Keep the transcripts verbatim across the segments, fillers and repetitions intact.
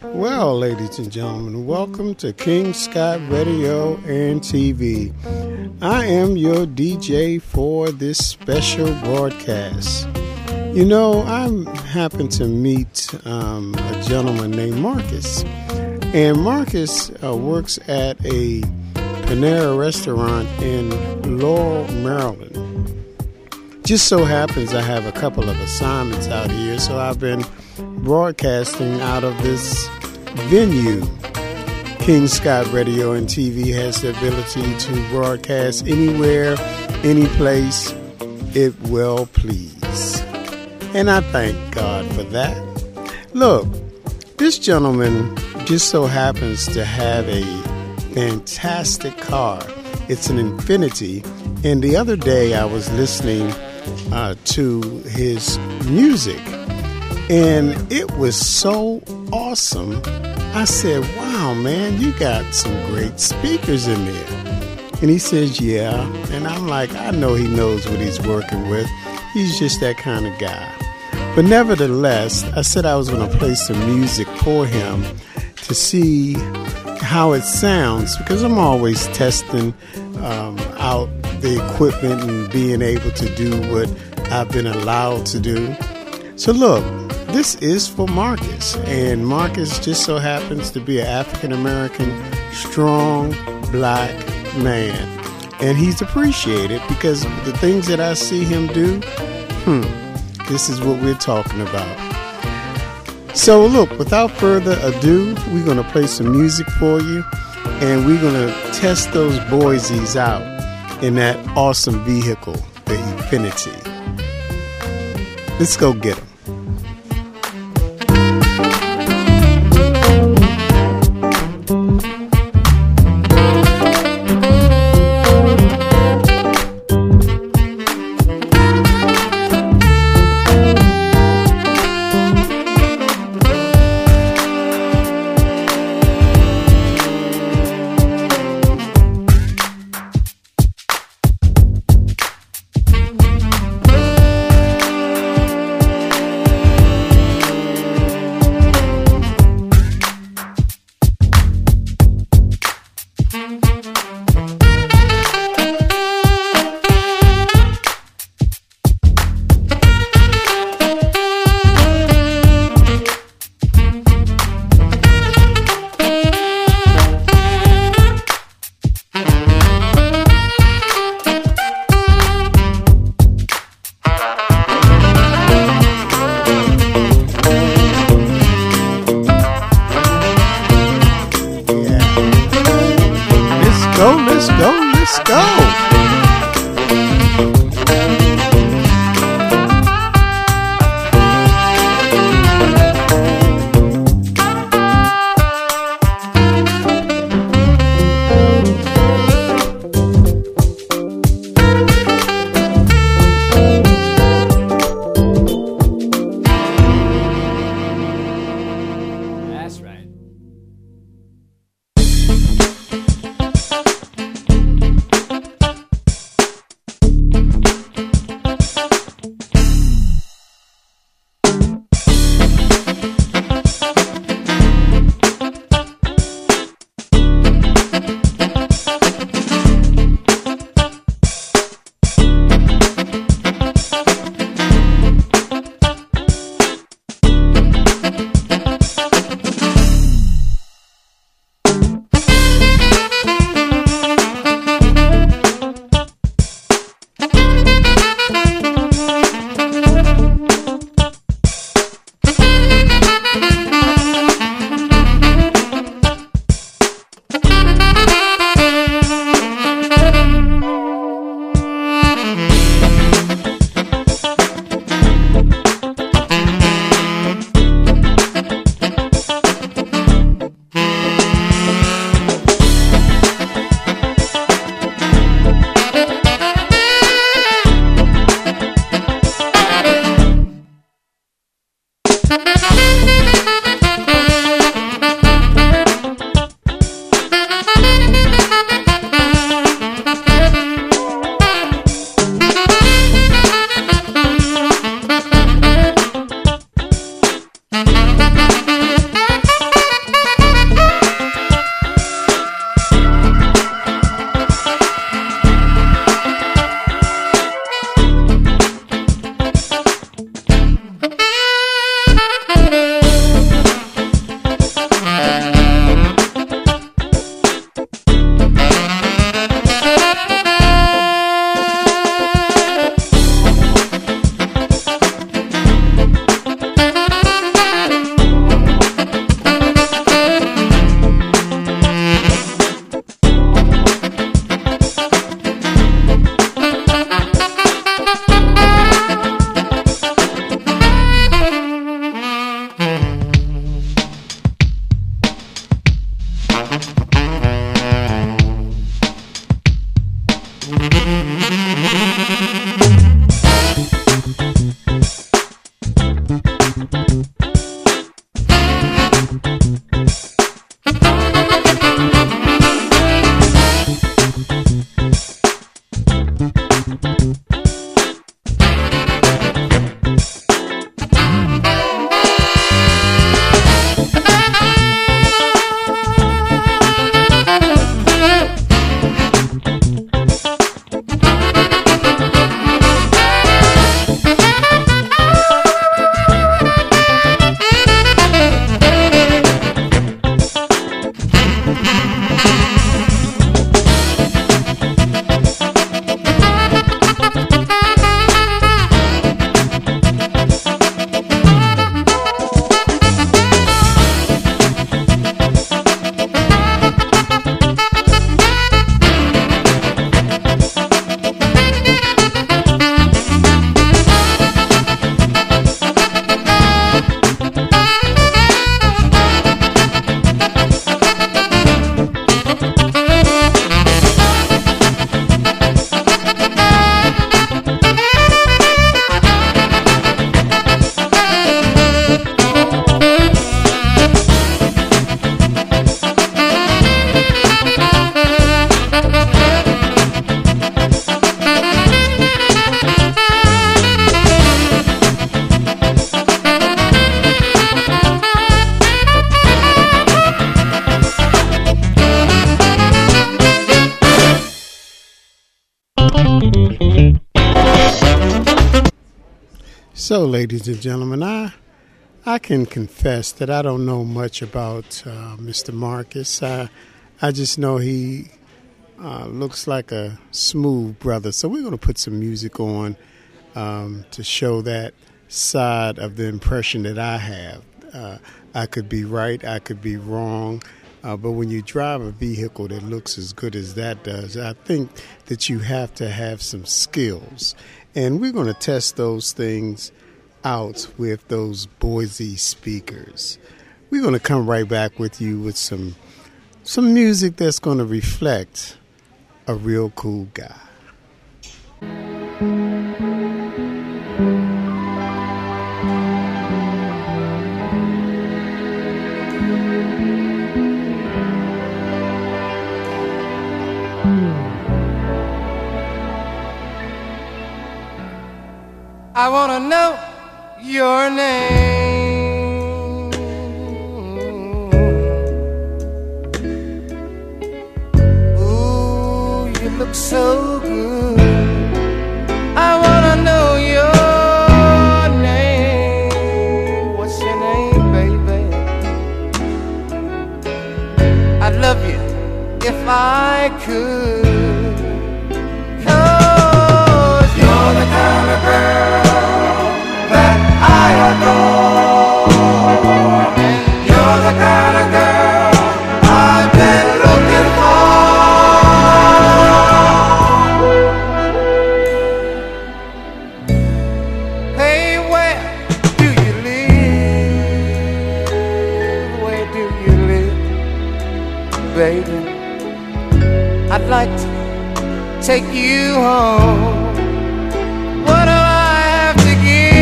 Well, ladies and gentlemen, welcome to King Scott Radio and T V. I am your D J for this special broadcast. You know, I happened to meet um, a gentleman named Marcus. And Marcus uh, works at a Panera restaurant in Laurel, Maryland. Just so happens I have a couple of assignments out here, so I've been broadcasting out of this venue. King Scott Radio and T V has the ability to broadcast anywhere, any place it will please. And I thank God for that. Look, this gentleman just so happens to have a fantastic car. It's an Infiniti. And the other day I was listening uh, to his music, and it was so awesome. I said, wow, man, you got some great speakers in there. And he says, yeah. And I'm like, I know he knows what he's working with. He's just that kind of guy. But nevertheless, I said I was going to play some music for him to see how it sounds, because I'm always testing um, out the equipment and being able to do what I've been allowed to do. So look, this is for Marcus, and Marcus just so happens to be an African-American, strong, black man. And he's appreciated because the things that I see him do, hmm, this is what we're talking about. So look, without further ado, we're going to play some music for you, and we're going to test those Boise's out in that awesome vehicle, the Infiniti. Let's go get them. So, ladies and gentlemen, I I can confess that I don't know much about uh, Mister Marcus. I, I just know he uh, looks like a smooth brother. So we're going to put some music on um, to show that side of the impression that I have. Uh, I could be right, I could be wrong. Uh, but when you drive a vehicle that looks as good as that does, I think that you have to have some skills. And we're going to test those things out with those Boise speakers. We're going to come right back with you with some some music that's going to reflect a real cool guy. I want to know your name. Ooh, you look so good. I want to know your name. What's your name, baby? I'd love you if I could. 'Cause you're the kind of girl I adore, and you're the kind of girl I've been looking for. Hey, where do you live? Where do you live, baby? I'd like to take you home. What do I have to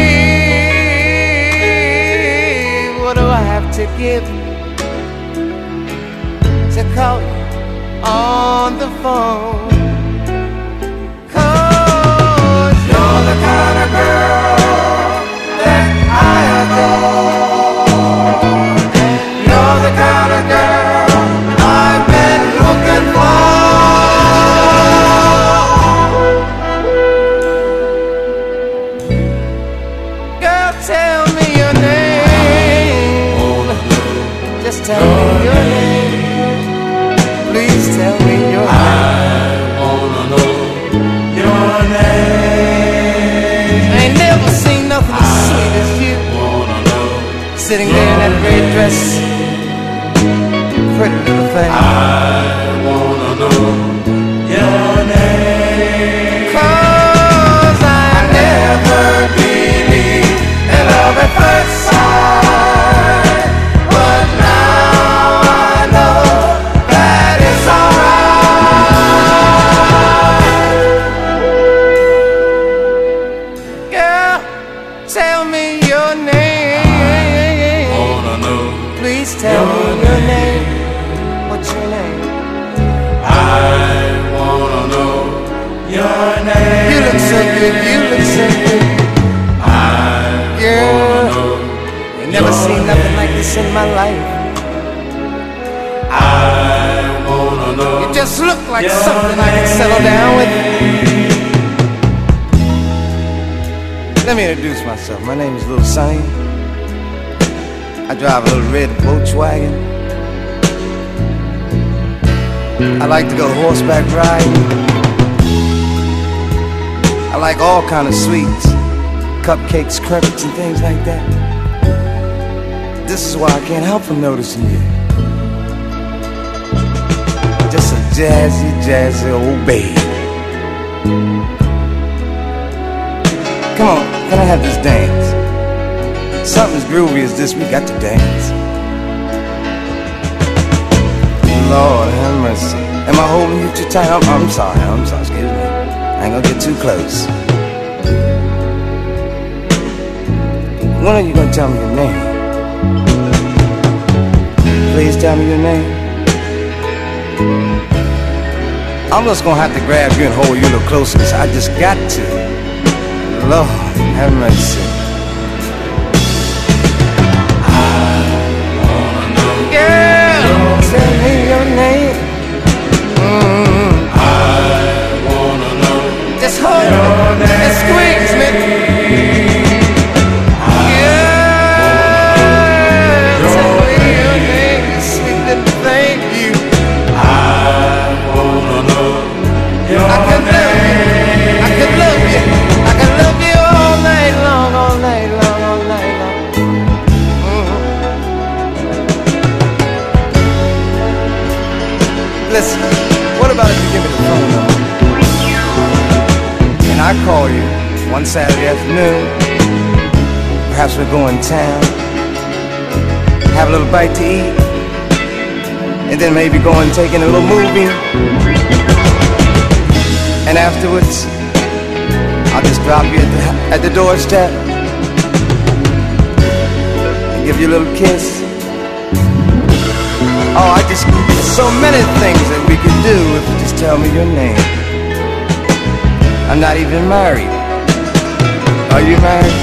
give? What do I have to give to call you on the phone? 'Cause you're the kind of girl that I adore, and you're the kind of girl I've been looking for. Girl, tell me your name. Just tell me your name. Please tell me your name. I wanna know your name. I ain't never seen nothing as sweet as you. Wanna know Sitting there in that red dress, pretty little thing. I wanna know your name. 'Cause I never believed in love at first sight, but now I know that it's alright. Girl, tell me your name. Wanna know Please tell me your name. What's your name? I wanna know your name. You look so good, you look so good. I Girl, wanna know ain't never seen nothing like this in my life. I wanna know You just look like something I can settle down with. Let me introduce myself. My name is Little Sonny. I drive a little red Volkswagen. I like to go horseback riding. I like all kind of sweets, cupcakes, crumpets, and things like that. This is why I can't help from noticing you. Just a jazzy, jazzy old babe. Come on, can I have this dance? Something as groovy as this, we got to dance. Lord have mercy. Am I holding you too tight? I'm, I'm sorry, I'm sorry, excuse me. I ain't gonna get too close. When are you gonna tell me your name? Please tell me your name. I'm just gonna have to grab you and hold you a little closer, cause I just got to. Lord have mercy. Girl, tell me your name. Mm. I wanna know Just hold me and squeeze me. Listen, what about if you give me the phone number? And I call you one Saturday afternoon. Perhaps we'll go in town, have a little bite to eat, and then maybe go and take in a little movie. And afterwards, I'll just drop you at the, at the doorstep and give you a little kiss. Oh, I just, there's so many things that we could do if you just tell me your name. I'm not even married. Are you married?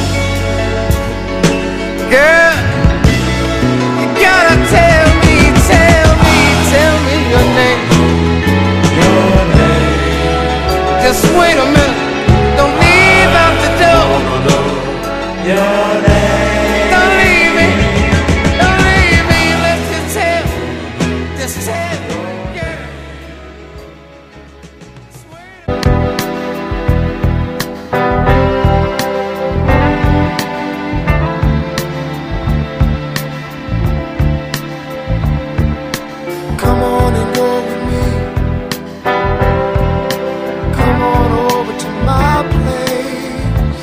Girl, you gotta tell me, tell me, tell me your name. Your name. Just wait a minute, don't leave out the door. Your name. Don't leave me, don't leave me, let's just tell, just tell, girl. Come on and go with me. Come on over to my place.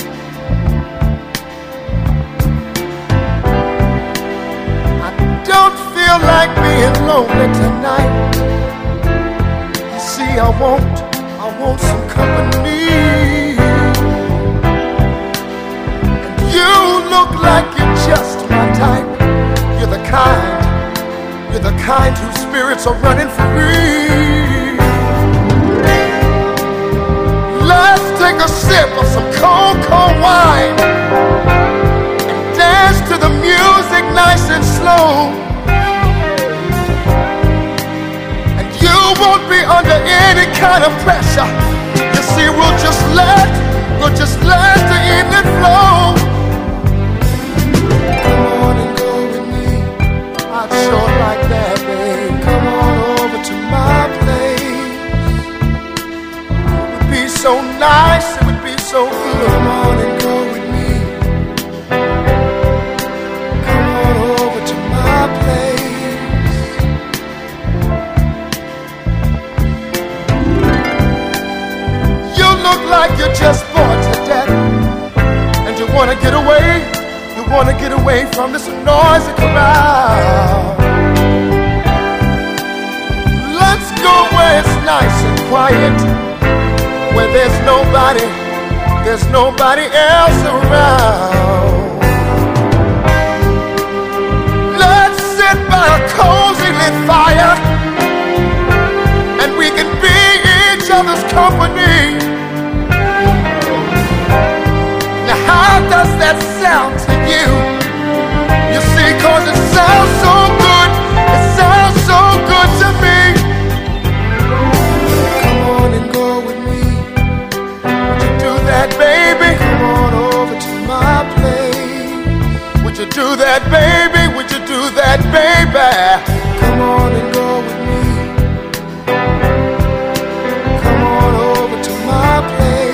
I don't feel like being lonely tonight. You see, I want, I want some company. And you look like you're just my type. You're the kind. You're the kind whose spirits are running free. Let's take a sip of some cold, cold wine and dance to the music nice and slow. And you won't be under any kind of pressure. You see, we'll just let, we'll just let the evening flow. Come on and go with me. I'd sure like that, babe. Come on over to my place. It would be so nice, it would be so good. Come on and go with me. Come on over to my place. You look like you're just bored to death, and you wanna get away. You wanna get away from this noisy crowd. Let's go where it's nice and quiet, where there's nobody, there's nobody else around. Let's sit by a cozy lit fire, and we can be each other's company. Now how does that sound to you? You see, cause it sounds so good, it sounds so good to me. Come on and go with me. Would you do that, baby? Come on over to my place. Would you do that, baby? Would you do that, baby? Come on and go with me. Come on over to my place.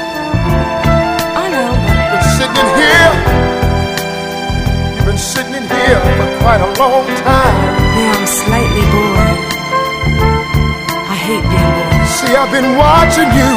Sitting here quite a long time. Yeah, I'm slightly bored. I hate being bored. See, I've been watching you.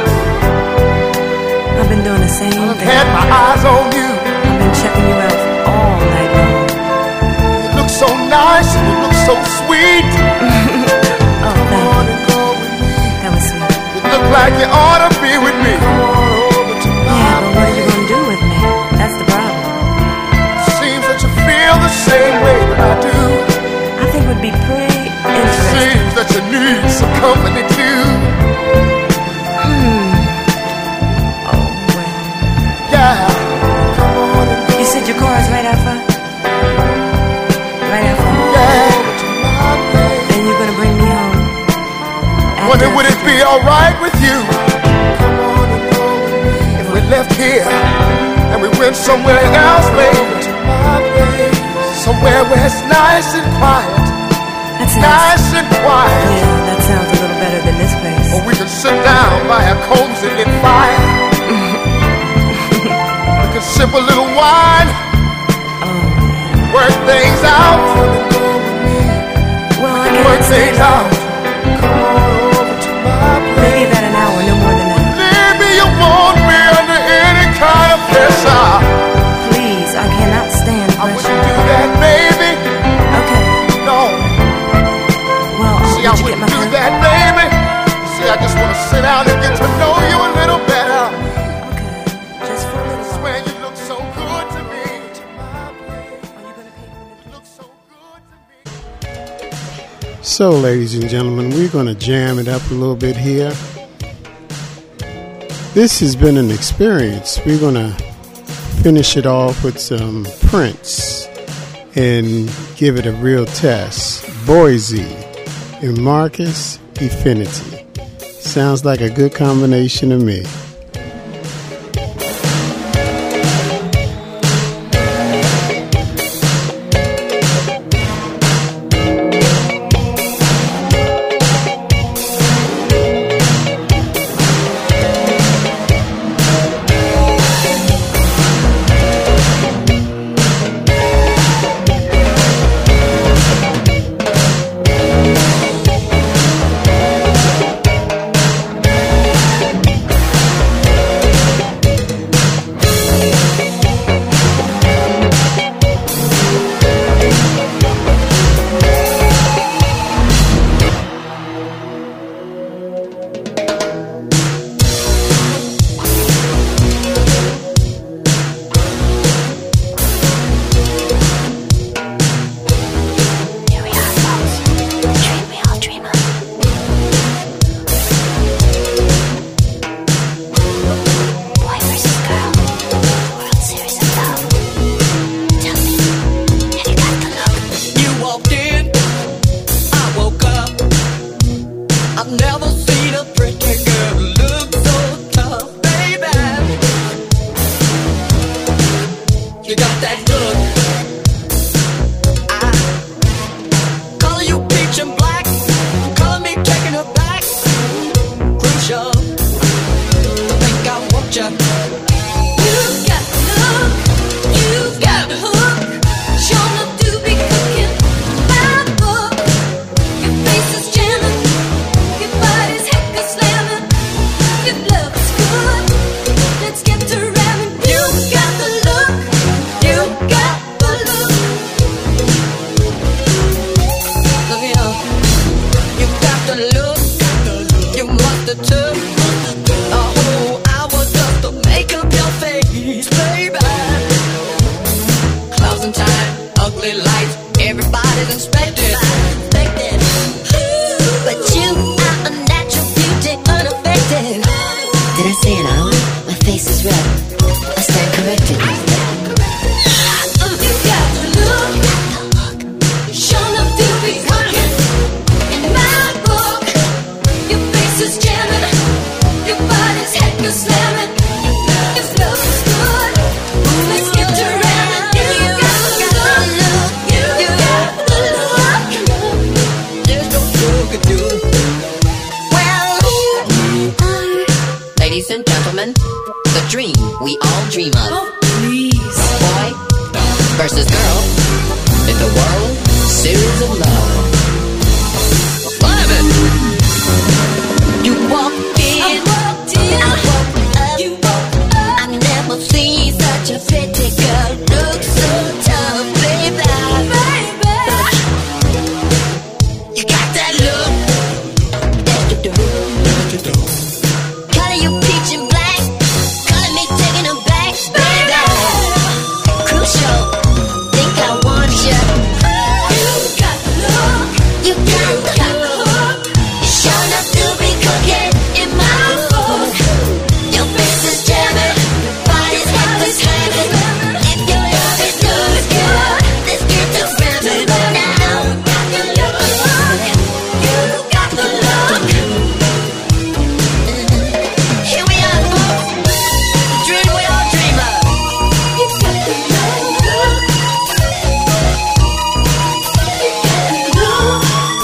I've been doing the same I've thing. had my eyes on you. I've been checking you out all night long. You look so nice and you look so sweet. Oh, thank you. That was sweet. You look like you ought to be with me. Yeah, but what are you gonna do with me? That's the problem. Seems that you feel the same way that I do. I think it would be pretty interesting. Seems that you need some company too. Hmm. Oh, well. Yeah. Come on and go. You said your car is right out front? Right out front? Yeah. And you're gonna bring me home? Wonder would it be alright with you? Come on and go with me. If we left here and we went somewhere else, baby. Somewhere where it's nice and quiet. That's Nice nice. and quiet. Yeah, that sounds a little better than this place. Or we can sit down by a cozy lit fire. We can sip a little wine. Oh, yeah. Work things out. Well, I Work guess things out. Come on over to my place. maybe about an hour, no more than that. Maybe you won't be under any kind of pressure. Please, I cannot stand I wouldn't pressure. do that, baby. Okay. No. Well, See, I did you get wouldn't my do phone? that, baby. See, I just want to sit down and get to know you a little better. Okay. Just for a little while. Swear you look so good to me. Are you gonna pay for the Look so good to me. So, ladies and gentlemen, we're going to jam it up a little bit here. This has been an experience. We're going to finish it off with some Prince and give it a real test. Boise and Marcus Infinity. Sounds like a good combination to me. versus girl. in the world, series of love. Love it! You walked in, I walked up, you walked up. I never seen such a pretty girl look so tough, baby. You got that look that you do. Color you peach and black, color me taking them back, baby. Crucial, think I want you. You got the look, you got the look. You sure enough to be cooking in my book. Your face is jamming, body's hot as heaven. If your love is good, good, let's get to ramming now. You got the look, you got the look. Here we are, folks, the dream we all dream of. You got the look, you got the look.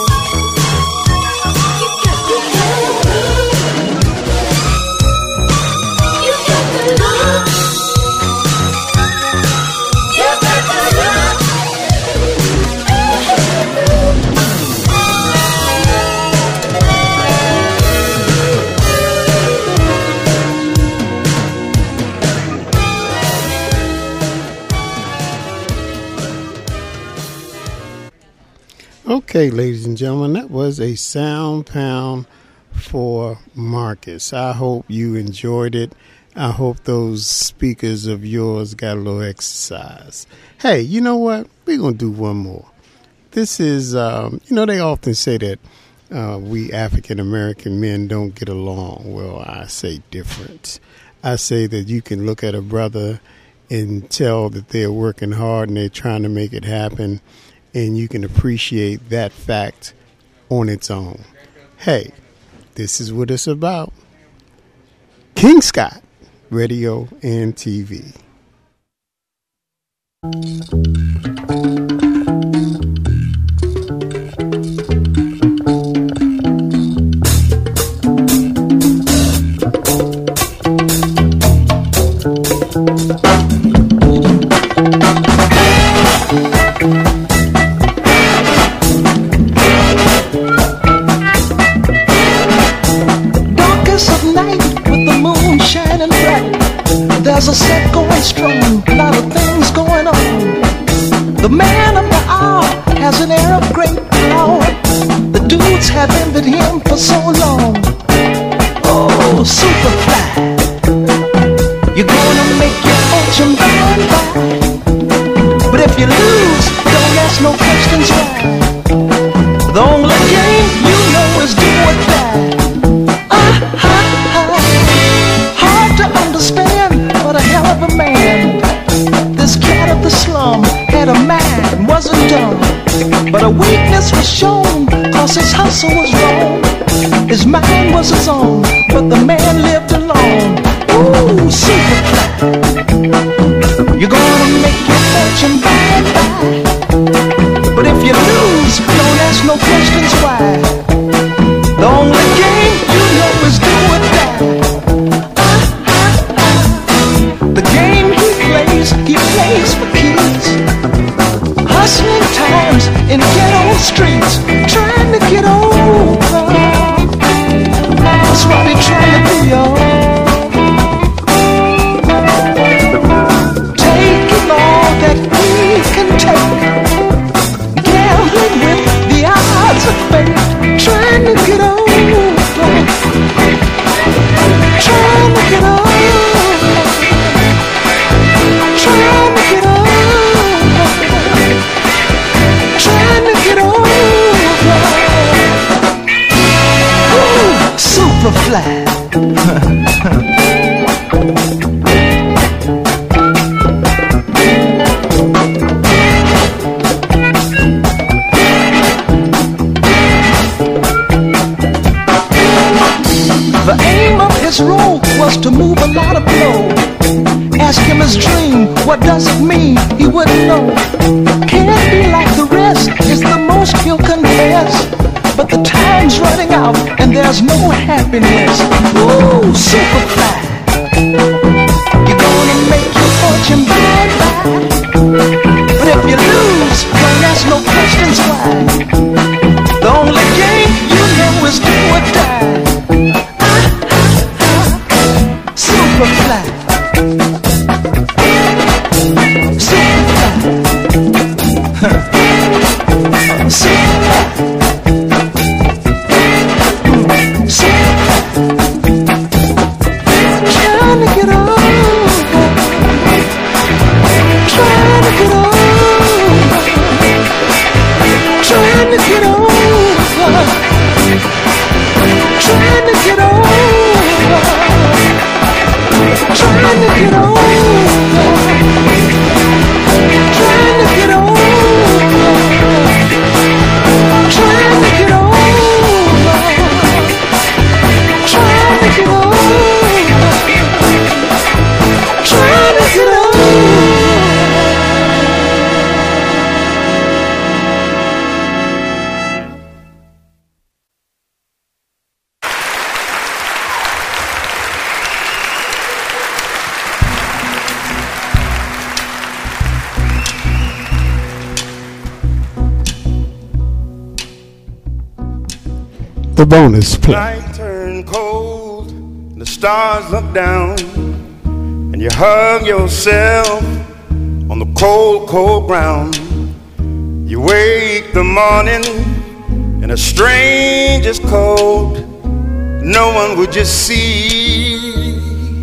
Okay, ladies and gentlemen, that was a sound pound for Marcus. I hope you enjoyed it. I hope those speakers of yours got a little exercise. Hey, you know what? We're going to do one more. This is, um, you know, they often say that uh, we African-American men don't get along. Well, I say different. I say that you can look at a brother and tell that they're working hard and they're trying to make it happen, and you can appreciate that fact on its own. Hey, this is what it's about. King Scott, radio and T V. There's a set going strong, a lot of things going on. The man of the hour has an air of great power. The dudes have envied him for so long. Oh, Superfly, you're gonna make your fortune by and by. But if you lose, don't ask no questions why. The only game you know is do or die. Ah, ha, ha. Hard to understand, but a hell of a man. This cat of the slum had a mind, wasn't dumb, but a weakness was shown, cause his hustle was wrong. His mind was his own, but the man lived alone. Ooh, Superfly, you're gonna make your fortune by and by. But if you lose, don't ask no questions why. The only game you know is do or die. The game he plays, he plays for kids. Hustling times in ghetto streets, trying to get over. That's what he trying to do, y'all. Taking all that he can take, gambling with the odds of fate, trying to get over, trying to get over. Trying to get over, trying to get over. Ooh, Superfly. The aim of his role was to move a lot of blow. Ask him his dream, what does it mean? He wouldn't know. Can't be like the rest, is the most he'll confess. But the time's running out and there's no happiness. Ooh, Superfly, you're gonna make your fortune by and by. But if you lose, don't The bonus play. Night turned cold, the stars look down, and you hug yourself on the cold, cold ground. You wake the morning in a strangest cold, no one would just see.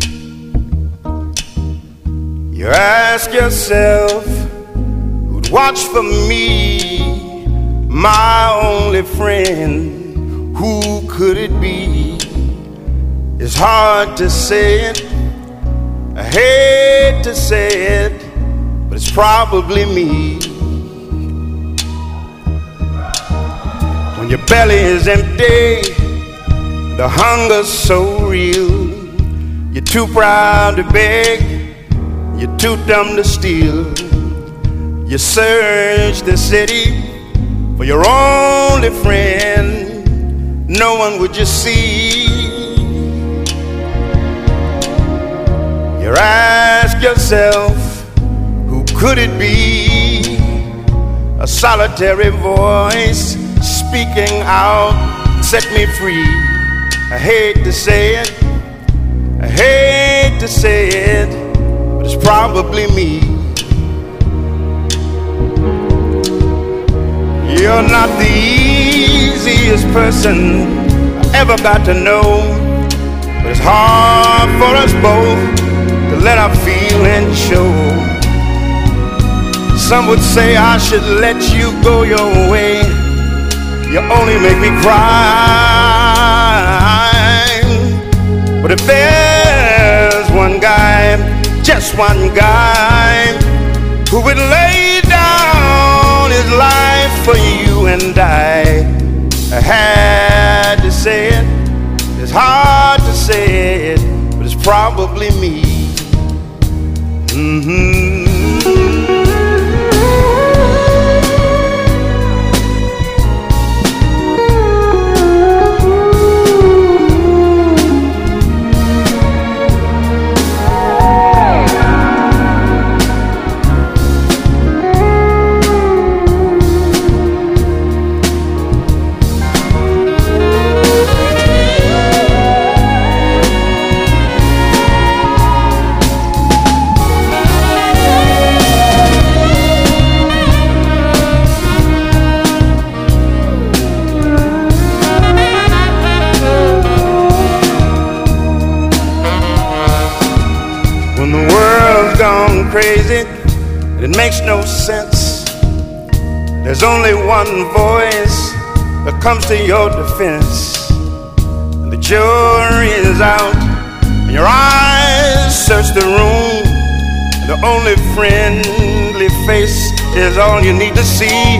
You ask yourself, who'd watch for me, my only friend? Who could it be? It's hard to say it, I hate to say it, but it's probably me. When your belly is empty, the hunger's so real, you're too proud to beg, you're too dumb to steal. You search the city for your only friend, no one would just see. You ask yourself, who could it be? A solitary voice speaking out, set me free. I hate to say it, I hate to say it, but it's probably me. You're not the easiest person I ever got to know, but it's hard for us both to let our feelings show. Some would say I should let you go your way, you only make me cry. But if there's one guy, just one guy, who would lay down his life for you and I, I had to say it, it's hard to say it, but it's probably me. Mm-hmm. Crazy, it makes no sense. There's only one voice that comes to your defense, and the jury is out, and your eyes search the room, and the only friendly face is all you need to see.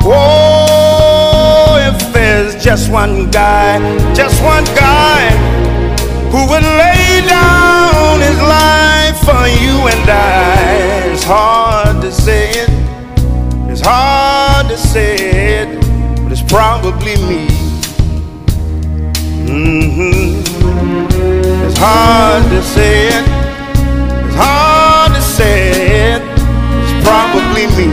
Oh, if there's just one guy, just one guy, who would lay down his life for you and I. It's hard to say it, it's hard to say it, but it's probably me. Mm-hmm. It's hard to say it, it's hard to say it, it's probably me.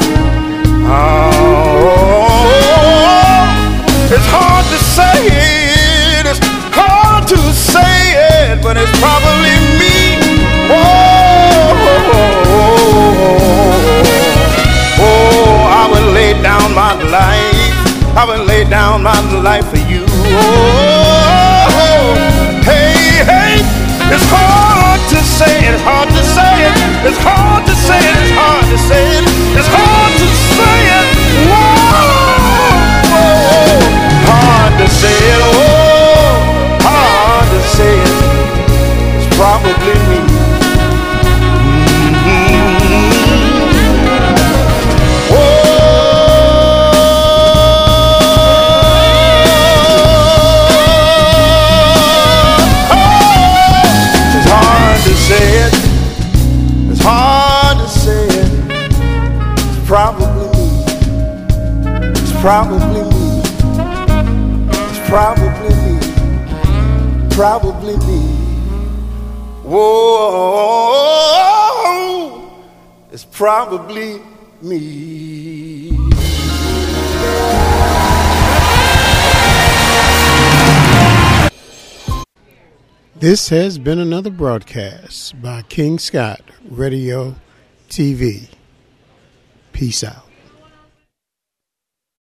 Oh, it's hard to say it, it's hard to say it, but it's probably me. Oh, life for you. Oh, hey, hey, it's hard to say it, it's hard to say it, it's hard to say it, it's hard to say it, it's hard to say it. Whoa, whoa, hard to say it, oh, hard to say it. It's probably me. Probably me. It's probably me. It's probably me. Probably me. Whoa, it's probably me. This has been another broadcast by King Scott Radio T V. Peace out.